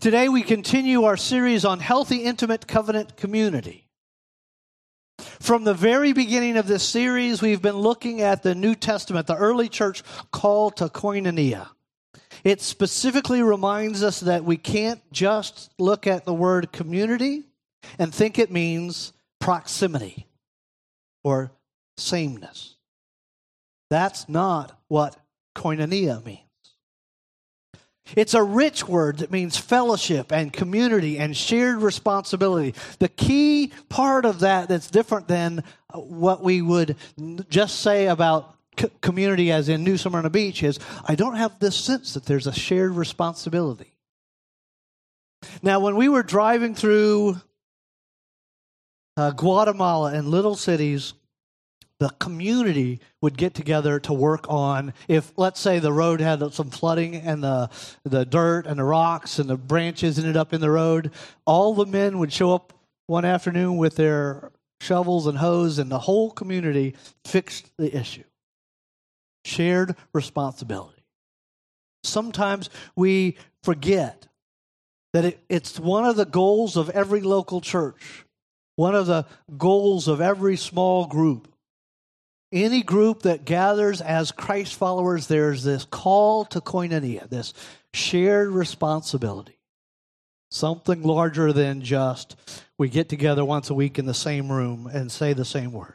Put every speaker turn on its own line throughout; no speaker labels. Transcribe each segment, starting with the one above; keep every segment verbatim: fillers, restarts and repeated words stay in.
Today we continue our series on healthy, intimate covenant community. From the very beginning of this series, we've been looking at the New Testament, the early church call to koinonia. It specifically reminds us that we can't just look at the word community and think it means proximity or sameness. That's not what koinonia means. It's a rich word that means fellowship and community and shared responsibility. The key part of that that's different than what we would just say about c- community as in New Smyrna Beach is, I don't have this sense that there's a shared responsibility. Now, when we were driving through uh, Guatemala and little cities, the community would get together to work on, if, let's say, the road had some flooding and the, the dirt and the rocks and the branches ended up in the road, all the men would show up one afternoon with their shovels and hose, and the whole community fixed the issue. Shared responsibility. Sometimes we forget that it, it's one of the goals of every local church, one of the goals of every small group. Any group that gathers as Christ followers, there's this call to koinonia, this shared responsibility. Something larger than just we get together once a week in the same room and say the same words.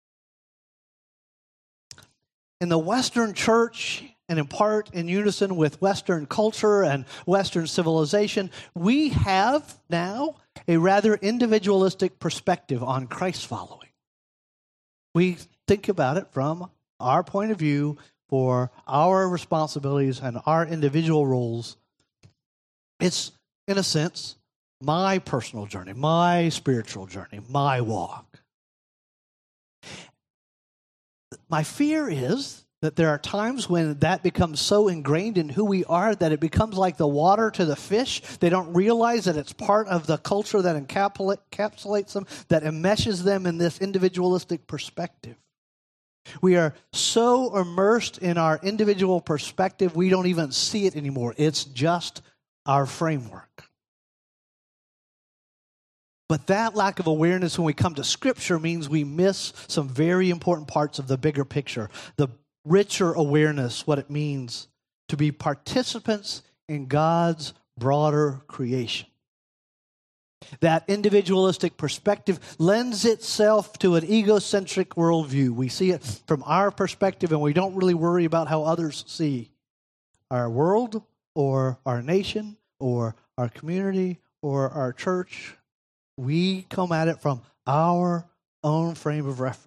In the Western church, and in part in unison with Western culture and Western civilization, we have now a rather individualistic perspective on Christ following. We think about it from our point of view for our responsibilities and our individual roles. It's, in a sense, my personal journey, my spiritual journey, my walk. My fear is that there are times when that becomes so ingrained in who we are that it becomes like the water to the fish. They don't realize that it's part of the culture that encapsulates them, that enmeshes them in this individualistic perspective. We are so immersed in our individual perspective, we don't even see it anymore. It's just our framework. But that lack of awareness when we come to Scripture means we miss some very important parts of the bigger picture, the richer awareness, what it means to be participants in God's broader creation. That individualistic perspective lends itself to an egocentric worldview. We see it from our perspective, and we don't really worry about how others see our world or our nation or our community or our church. We come at it from our own frame of reference.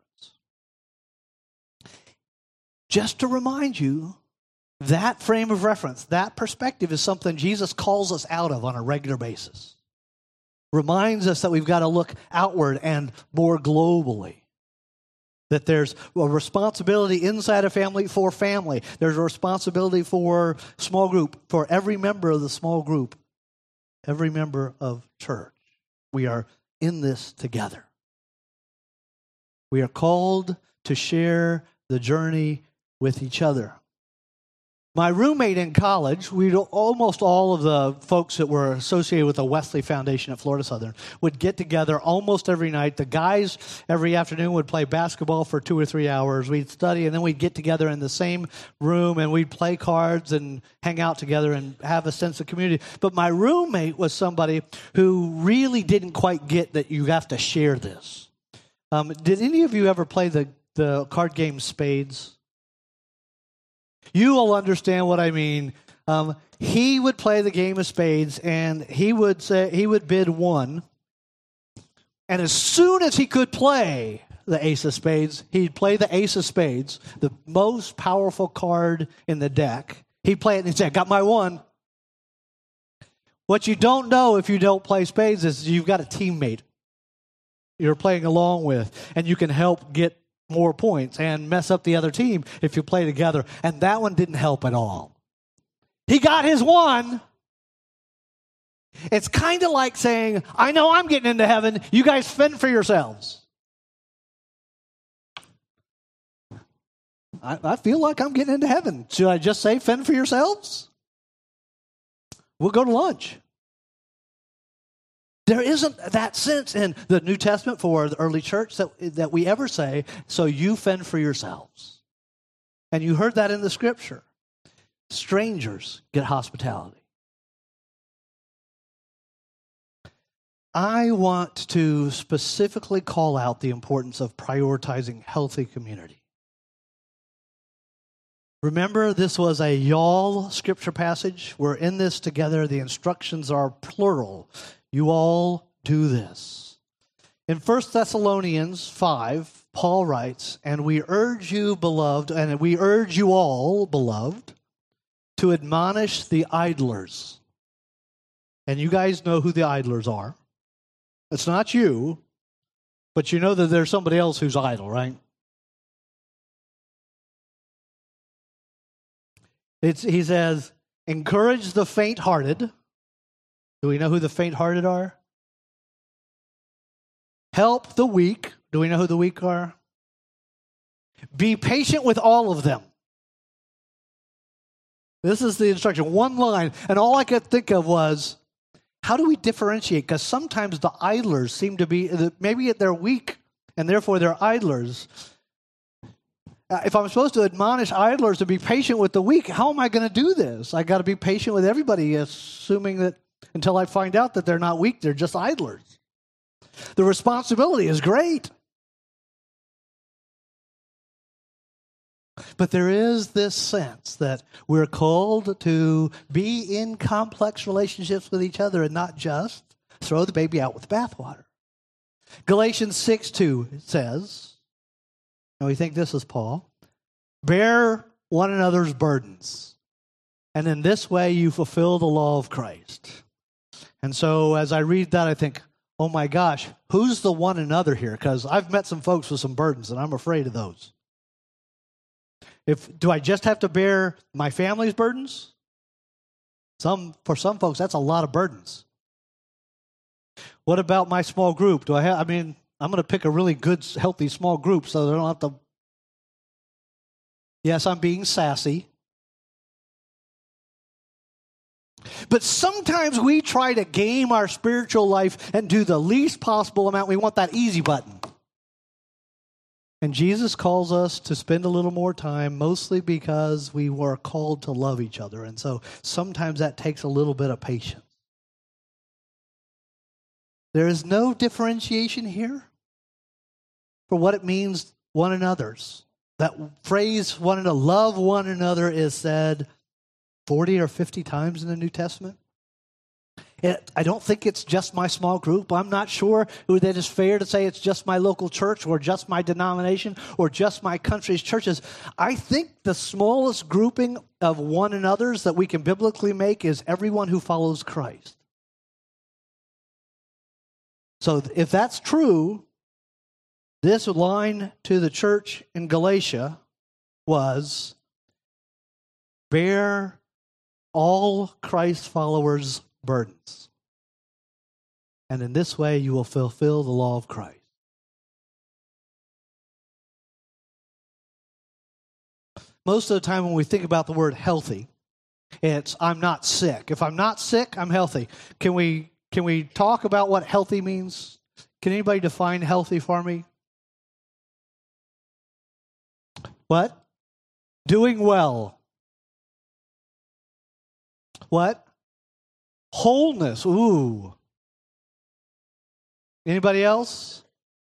Just to remind you, that frame of reference, that perspective is something Jesus calls us out of on a regular basis. Reminds us that we've got to look outward and more globally. That there's a responsibility inside a family for family. There's a responsibility for small group, for every member of the small group, every member of church. We are in this together. We are called to share the journey with each other. My roommate in college, we almost all of the folks that were associated with the Wesley Foundation at Florida Southern would get together almost every night. The guys every afternoon would play basketball for two or three hours. We'd study, and then we'd get together in the same room, and we'd play cards and hang out together and have a sense of community. But my roommate was somebody who really didn't quite get that you have to share this. Um, did any of you ever play the, the card game Spades? You will understand what I mean. Um, he would play the game of spades, and he would say he would bid one. And as soon as he could play the ace of spades, he'd play the ace of spades, the most powerful card in the deck. He'd play it and he'd say, "I got my one." What you don't know if you don't play spades is you've got a teammate you're playing along with, and you can help get more points and mess up the other team if you play together. And that one didn't help at all. He got his one. It's kind of like saying, I know I'm getting into heaven. You guys fend for yourselves. I, I feel like I'm getting into heaven. Should I just say fend for yourselves? We'll go to lunch. There isn't that sense in the New Testament for the early church that, that we ever say, so you fend for yourselves. And you heard that in the scripture. Strangers get hospitality. I want to specifically call out the importance of prioritizing healthy community. Remember, this was a y'all scripture passage. We're in this together. The instructions are plural. You all do this. In First Thessalonians five, Paul writes, and we urge you, beloved, and we urge you all, beloved, to admonish the idlers. And you guys know who the idlers are. It's not you, but you know that there's somebody else who's idle, right? It's, he says, encourage the faint-hearted. Do we know who the faint-hearted are? Help the weak. Do we know who the weak are? Be patient with all of them. This is the instruction, one line. And all I could think of was, how do we differentiate? Because sometimes the idlers seem to be, maybe they're weak and therefore they're idlers. If I'm supposed to admonish idlers to be patient with the weak, how am I going to do this? I got to be patient with everybody, assuming that until I find out that they're not weak, they're just idlers. The responsibility is great. But there is this sense that we're called to be in complex relationships with each other and not just throw the baby out with the bathwater. Galatians six two says, and we think this is Paul, bear one another's burdens, and in this way you fulfill the law of Christ. And so as I read that, I think, oh my gosh, who's the one another here? Because I've met some folks with some burdens, and I'm afraid of those. If do I just have to bear my family's burdens? Some for some folks, that's a lot of burdens. What about my small group? Do I have? I mean, I'm going to pick a really good, healthy small group so they don't have to. Yes, I'm being sassy. But sometimes we try to game our spiritual life and do the least possible amount. We want that easy button. And Jesus calls us to spend a little more time, mostly because we were called to love each other. And so sometimes that takes a little bit of patience. There is no differentiation here for what it means one another's. That phrase, one another, love one another, is said forty or fifty times in the New Testament. It, I don't think it's just my small group. I'm not sure that it's fair to say it's just my local church or just my denomination or just my country's churches. I think the smallest grouping of one another's that we can biblically make is everyone who follows Christ. So if that's true, this line to the church in Galatia was, bear all Christ followers' burdens. And in this way, you will fulfill the law of Christ. Most of the time when we think about the word healthy, it's I'm not sick. If I'm not sick, I'm healthy. Can we can we talk about what healthy means? Can anybody define healthy for me? What? Doing well. What? Wholeness. Ooh. Anybody else?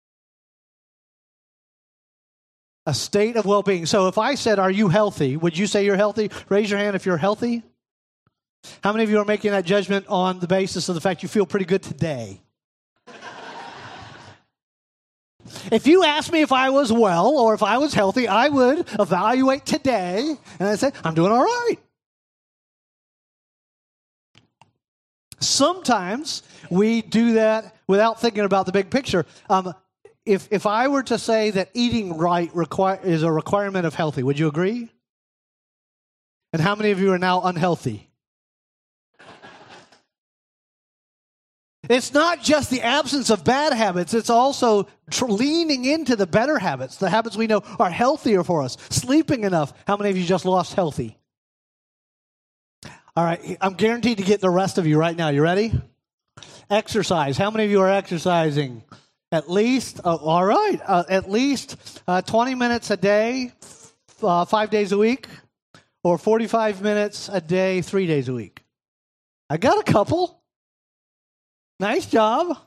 A state of well-being. So if I said, are you healthy? Would you say you're healthy? Raise your hand if you're healthy. How many of you are making that judgment on the basis of the fact you feel pretty good today? If you asked me if I was well or if I was healthy, I would evaluate today and I'd say, I'm doing all right. Sometimes we do that without thinking about the big picture. Um, if if I were to say that eating right require, is a requirement of healthy, would you agree? And how many of you are now unhealthy? It's not just the absence of bad habits. It's also tr- leaning into the better habits, the habits we know are healthier for us. Sleeping enough. How many of you just lost healthy? All right, I'm guaranteed to get the rest of you right now. You ready? Exercise. How many of you are exercising? At least, uh, all right, uh, at least uh, twenty minutes a day, uh, five days a week, or forty-five minutes a day, three days a week. I got a couple. Nice job.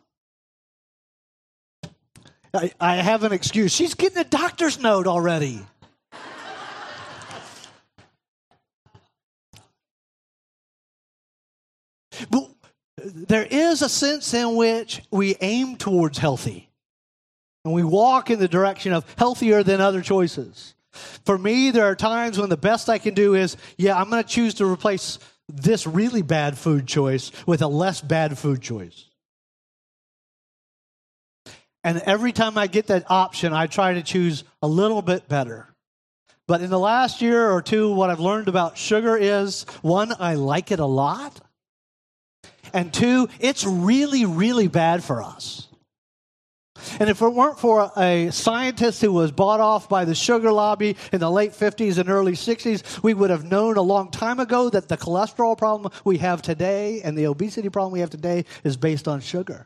I, I have an excuse. She's getting a doctor's note already. But there is a sense in which we aim towards healthy. And we walk in the direction of healthier than other choices. For me, there are times when the best I can do is, yeah, I'm going to choose to replace this really bad food choice with a less bad food choice. And every time I get that option, I try to choose a little bit better. But in the last year or two, what I've learned about sugar is, one, I like it a lot. And two, it's really, really bad for us. And if it weren't for a scientist who was bought off by the sugar lobby in the late fifties and early sixties, we would have known a long time ago that the cholesterol problem we have today and the obesity problem we have today is based on sugar.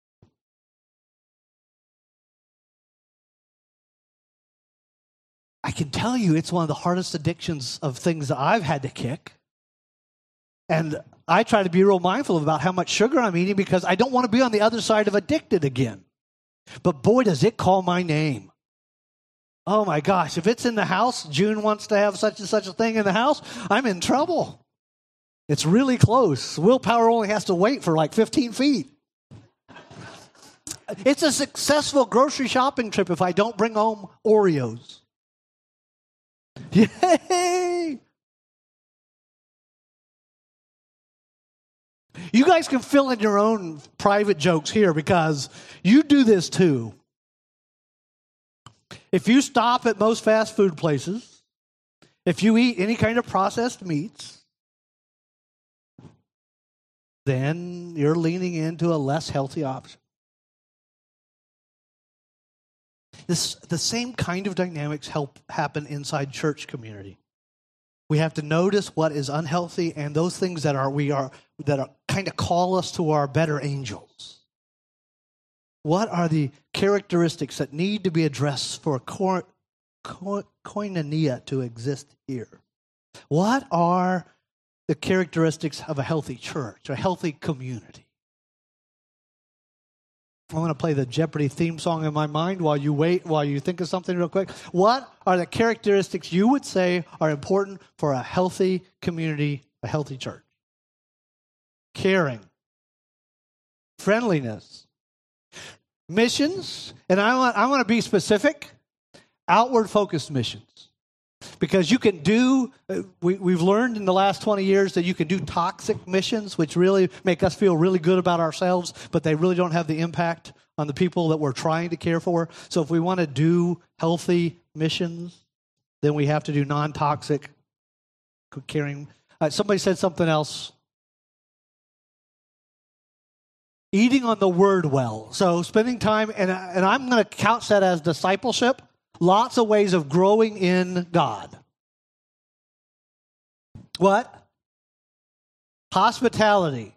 I can tell you it's one of the hardest addictions of things that I've had to kick. And I try to be real mindful about how much sugar I'm eating because I don't want to be on the other side of addicted again. But boy, does it call my name. Oh my gosh, if it's in the house, June wants to have such and such a thing in the house, I'm in trouble. It's really close. Willpower only has to wait for like fifteen feet. It's a successful grocery shopping trip if I don't bring home Oreos. Yay! You guys can fill in your own private jokes here because you do this too. If you stop at most fast food places, if you eat any kind of processed meats, then you're leaning into a less healthy option. This, the same kind of dynamics help happen inside church community. We have to notice what is unhealthy and those things that are we are that are kind of call us to our better angels. What are the characteristics that need to be addressed for ko- ko- koinonia to exist here? What are the characteristics of a healthy church, a healthy community? I want to play the Jeopardy theme song in my mind while you wait, while you think of something real quick. What are the characteristics you would say are important for a healthy community, a healthy church? Caring, friendliness, missions, and I want, I want to be specific, outward-focused missions. Because you can do, we, we've learned in the last twenty years that you can do toxic missions, which really make us feel really good about ourselves, but they really don't have the impact on the people that we're trying to care for. So if we want to do healthy missions, then we have to do non-toxic caring. Uh, somebody said something else. Eating on the word well. So spending time, and, and I'm going to couch that as discipleship. Lots of ways of growing in God. What? Hospitality.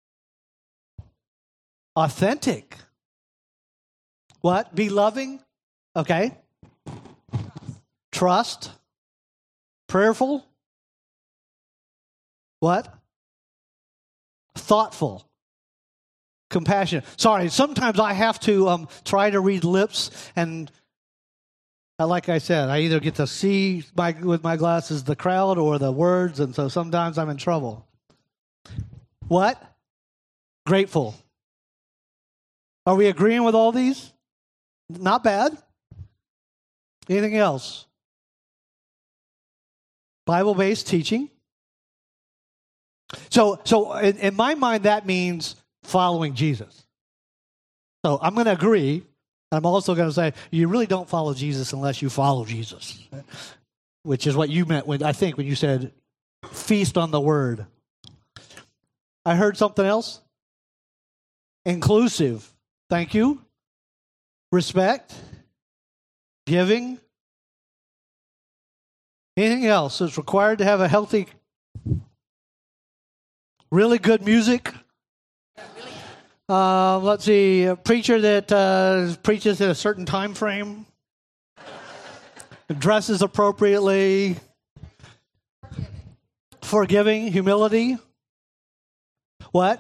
Authentic. What? Be loving. Okay. Trust. Prayerful. What? Thoughtful. Compassionate. Sorry, sometimes I have to um, try to read lips and like I said, I either get to see my, with my glasses the crowd or the words, and so sometimes I'm in trouble. What? Grateful. Are we agreeing with all these? Not bad. Anything else? Bible-based teaching. So, so in, in my mind, that means following Jesus. So I'm going to agree. I'm also going to say, you really don't follow Jesus unless you follow Jesus, which is what you meant when I think when you said feast on the word. I heard something else. Inclusive. Thank you. Respect. Giving. Anything else that's required to have a healthy, really good music? Uh, let's see, a preacher that uh, preaches in a certain time frame, dresses appropriately, forgiving, forgiving humility. What?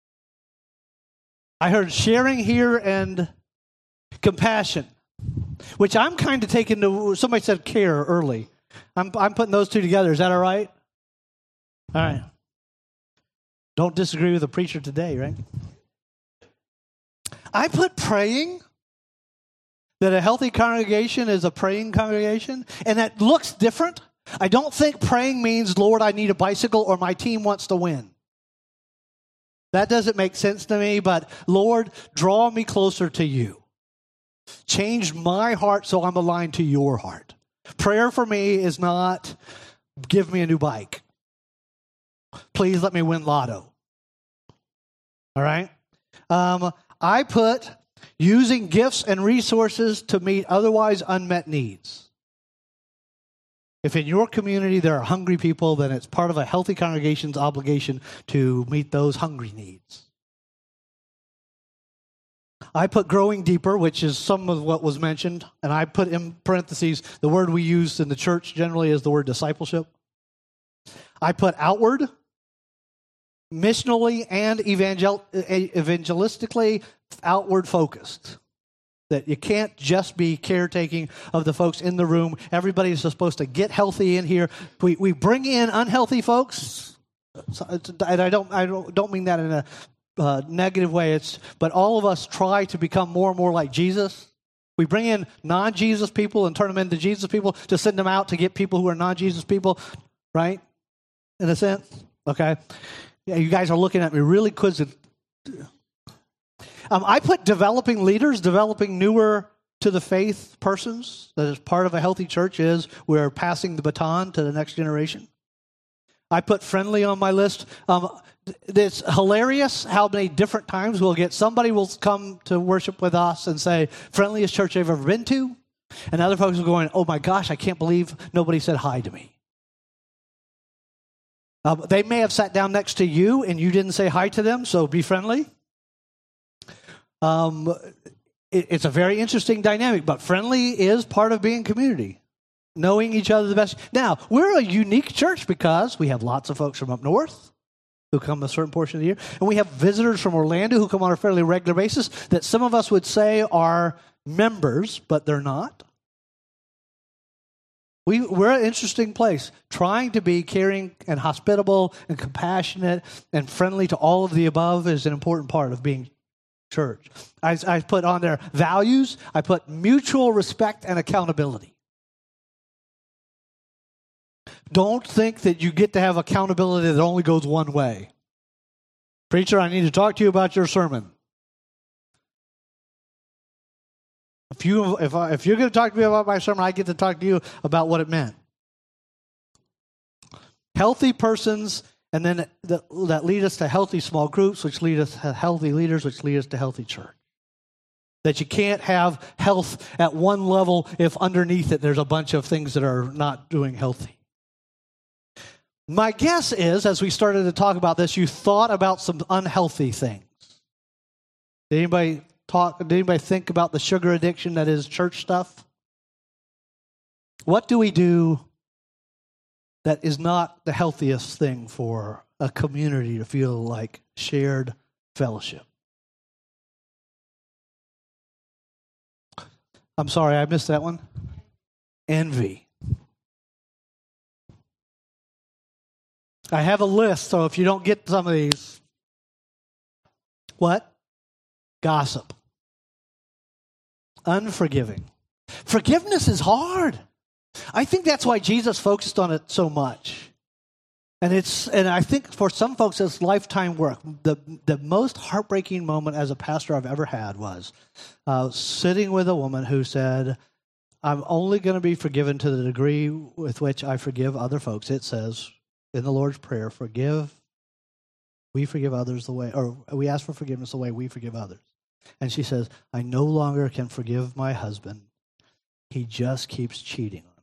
I heard sharing here and compassion, which I'm kind of taking to, somebody said care early. I'm, I'm putting those two together. Is that all right? All right. Don't disagree with the preacher today, right? I put praying, that a healthy congregation is a praying congregation, and that looks different. I don't think praying means, Lord, I need a bicycle or my team wants to win. That doesn't make sense to me, but Lord, draw me closer to you. Change my heart so I'm aligned to your heart. Prayer for me is not, give me a new bike. Please let me win lotto. All right? Um, I put using gifts and resources to meet otherwise unmet needs. If in your community there are hungry people, then it's part of a healthy congregation's obligation to meet those hungry needs. I put growing deeper, which is some of what was mentioned, and I put in parentheses, the word we use in the church generally is the word discipleship. I put outward, missionally, and evangel- evangelistically outward focused. That you can't just be caretaking of the folks in the room. Everybody is supposed to get healthy in here. We we bring in unhealthy folks, and I don't I don't, don't mean that in a uh, negative way. It's but all of us try to become more and more like Jesus. We bring in non-Jesus people and turn them into Jesus people to send them out to get people who are non-Jesus people, right? In a sense, okay. Yeah, you guys are looking at me really quizzing. Um, I put developing leaders, developing newer to the faith persons. That is part of a healthy church is we're passing the baton to the next generation. I put friendly on my list. Um, it's hilarious how many different times we'll get somebody will come to worship with us and say, friendliest church I've ever been to. And other folks are going, oh my gosh, I can't believe nobody said hi to me. Um, they may have sat down next to you and you didn't say hi to them, so be friendly. Um, it, it's a very interesting dynamic, but friendly is part of being community, knowing each other the best. Now, we're a unique church because we have lots of folks from up north who come a certain portion of the year, and we have visitors from Orlando who come on a fairly regular basis that some of us would say are members, but they're not. We, we're an interesting place, trying to be caring and hospitable and compassionate and friendly to all of the above is an important part of being church. I, I put on there values. I put mutual respect and accountability. Don't think that you get to have accountability that only goes one way. Preacher, I need to talk to you about your sermon. If you if I, if you're going to talk to me about my sermon, I get to talk to you about what it meant. Healthy persons. And then that, that lead us to healthy small groups, which lead us to healthy leaders, which lead us to healthy church. That you can't have health at one level if underneath it there's a bunch of things that are not doing healthy. My guess is, as we started to talk about this, you thought about some unhealthy things. Did anybody talk? Did anybody think about the sugar addiction that is church stuff? What do we do that is not the healthiest thing for a community to feel like shared fellowship? I'm sorry, I missed that one. Envy. I have a list, so if you don't get some of these, what? Gossip. Unforgiving. Forgiveness is hard. I think that's why Jesus focused on it so much. And it's and I think for some folks it's lifetime work. The the most heartbreaking moment as a pastor I've ever had was uh, sitting with a woman who said, I'm only going to be forgiven to the degree with which I forgive other folks. It says in the Lord's Prayer, forgive, we forgive others the way, or we ask for forgiveness the way we forgive others. And she says, I no longer can forgive my husband. He just keeps cheating on me.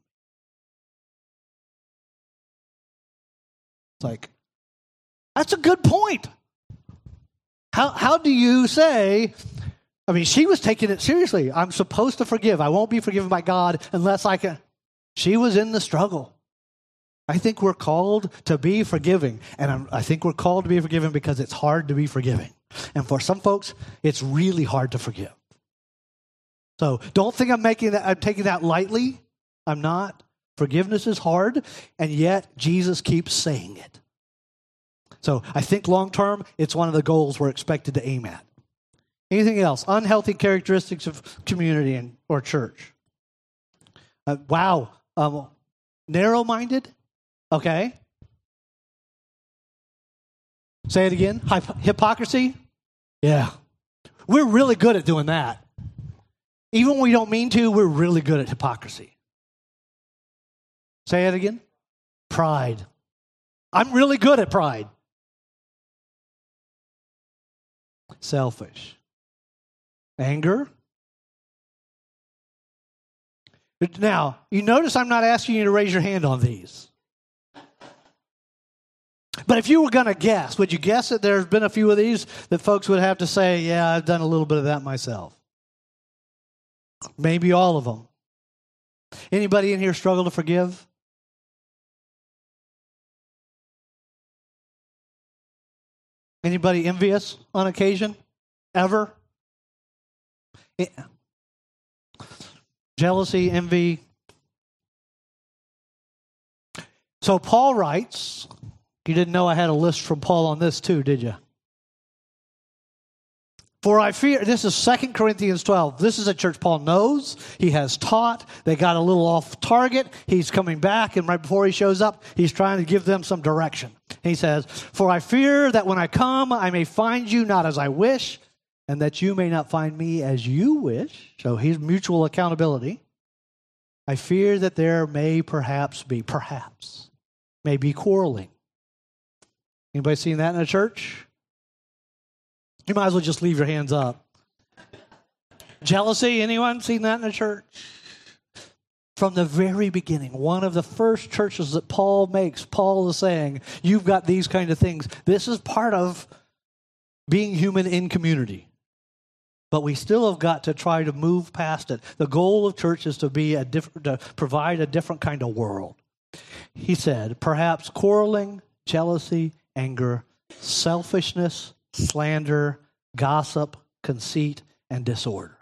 It's like, that's a good point. How, how do you say, I mean, she was taking it seriously. I'm supposed to forgive. I won't be forgiven by God unless I can. She was in the struggle. I think we're called to be forgiving. And I'm, I think we're called to be forgiving because it's hard to be forgiving. And for some folks, it's really hard to forgive. So don't think I'm making that, I'm taking that lightly. I'm not. Forgiveness is hard, and yet Jesus keeps saying it. So I think long term, it's one of the goals we're expected to aim at. Anything else? Unhealthy characteristics of community and or church. Uh, wow. Um, narrow-minded? Okay. Say it again. Hyp- hypocrisy? Yeah. We're really good at doing that. Even when we don't mean to, we're really good at hypocrisy. Say it again. Pride. I'm really good at pride. Selfish. Anger. Now, you notice I'm not asking you to raise your hand on these. But if you were going to guess, would you guess that there's been a few of these that folks would have to say, yeah, I've done a little bit of that myself? Maybe all of them. Anybody in here struggle to forgive? Anybody envious on occasion? Ever? Yeah. Jealousy, envy. So Paul writes, you didn't know I had a list from Paul on this too, did you? For I fear, this is Second Corinthians twelve. This is a church Paul knows. He has taught. They got a little off target. He's coming back, and right before he shows up, he's trying to give them some direction. He says, for I fear that when I come, I may find you not as I wish, and that you may not find me as you wish. So he's mutual accountability. I fear that there may perhaps be, perhaps, may be quarreling. Anybody seen that in a church? You might as well just leave your hands up. Jealousy, anyone seen that in a church? From the very beginning, one of the first churches that Paul makes, Paul is saying, you've got these kind of things. This is part of being human in community. But we still have got to try to move past it. The goal of church is to be a different, to provide a different kind of world. He said, perhaps quarreling, jealousy, anger, selfishness, slander, gossip, conceit, and disorder.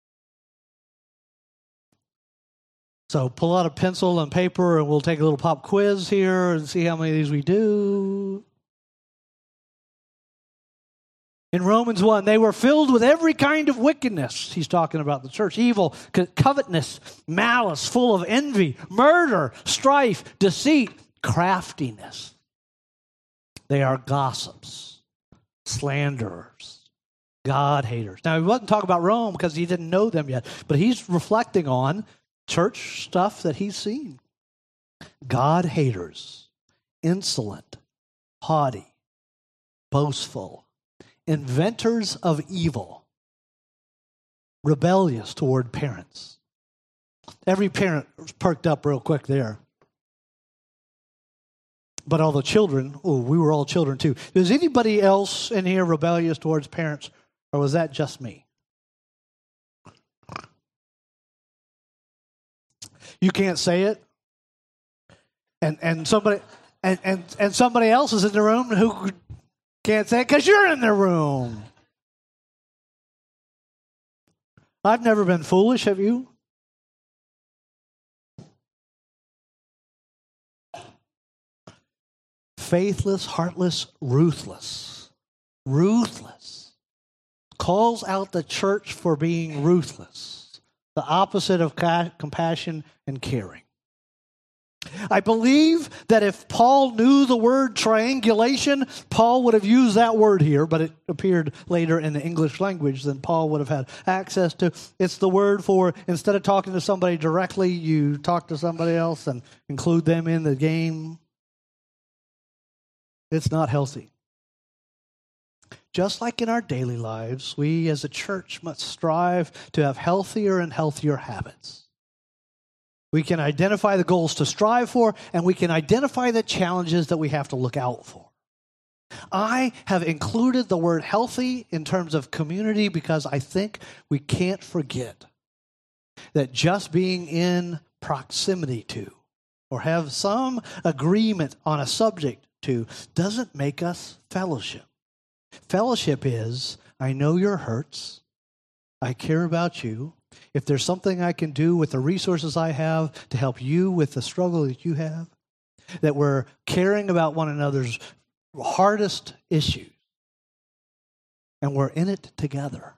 So pull out a pencil and paper, and we'll take a little pop quiz here and see how many of these we do. In Romans one, they were filled with every kind of wickedness. He's talking about the church. Evil, covetousness, malice, full of envy, murder, strife, deceit, craftiness. They are gossips, slanderers, God haters. Now, he wasn't talking about Rome because he didn't know them yet, but he's reflecting on church stuff that he's seen. God haters, insolent, haughty, boastful, inventors of evil, rebellious toward parents. Every parent was perked up real quick there. But all the children, oh, we were all children too. Is anybody else in here rebellious towards parents, or was that just me? You can't say it, and and somebody and and, and somebody else is in the room who can't say it because you're in the room. I've never been foolish, have you? Faithless, heartless, ruthless. Ruthless. Calls out the church for being ruthless. The opposite of ca- compassion and caring. I believe that if Paul knew the word triangulation, Paul would have used that word here, but it appeared later in the English language than Paul would have had access to. It's the word for, instead of talking to somebody directly, you talk to somebody else and include them in the game. It's not healthy. Just like in our daily lives, we as a church must strive to have healthier and healthier habits. We can identify the goals to strive for, and we can identify the challenges that we have to look out for. I have included the word healthy in terms of community because I think we can't forget that just being in proximity to or have some agreement on a subject to doesn't make us fellowship. Fellowship is, I know your hurts. I care about you. If there's something I can do with the resources I have to help you with the struggle that you have, that we're caring about one another's hardest issues, and we're in it together.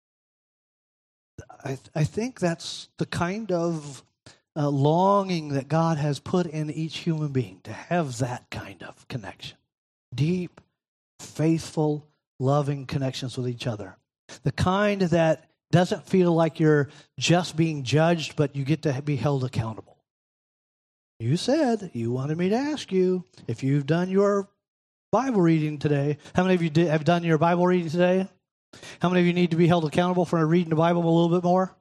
I, I think that's the kind of uh, longing that God has put in each human being, to have that kind of connection. Deep, faithful, loving connections with each other. The kind that doesn't feel like you're just being judged, but you get to be held accountable. You said you wanted me to ask you if you've done your Bible reading today. How many of you did, have done your Bible reading today? How many of you need to be held accountable for reading the Bible a little bit more?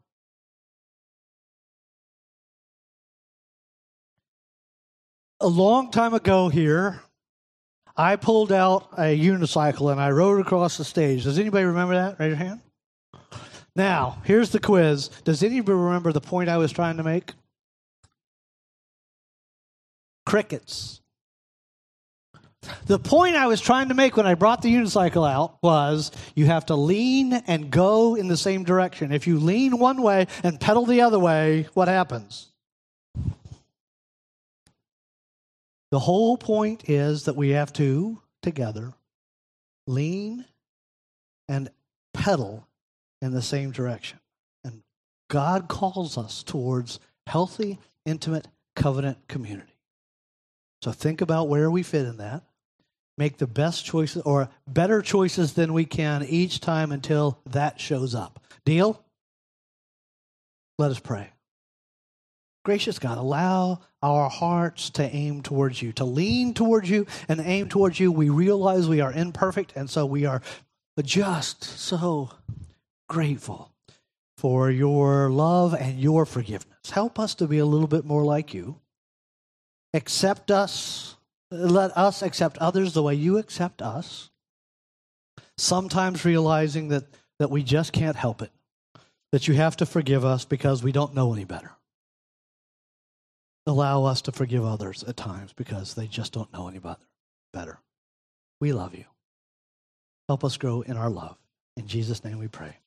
A long time ago here, I pulled out a unicycle and I rode across the stage. Does anybody remember that? Raise your hand. Now, here's the quiz. Does anybody remember the point I was trying to make? Crickets. The point I was trying to make when I brought the unicycle out was you have to lean and go in the same direction. If you lean one way and pedal the other way, what happens? The whole point is that we have to, together, lean and pedal in the same direction. And God calls us towards healthy, intimate, covenant community. So think about where we fit in that. Make the best choices or better choices than we can each time until that shows up. Deal? Let us pray. Gracious God, allow our hearts to aim towards you, to lean towards you and aim towards you. We realize we are imperfect, and so we are just so grateful for your love and your forgiveness. Help us to be a little bit more like you. Accept us. Let us accept others the way you accept us. Sometimes realizing that, that we just can't help it. That you have to forgive us because we don't know any better. Allow us to forgive others at times because they just don't know any better. We love you. Help us grow in our love. In Jesus' name we pray.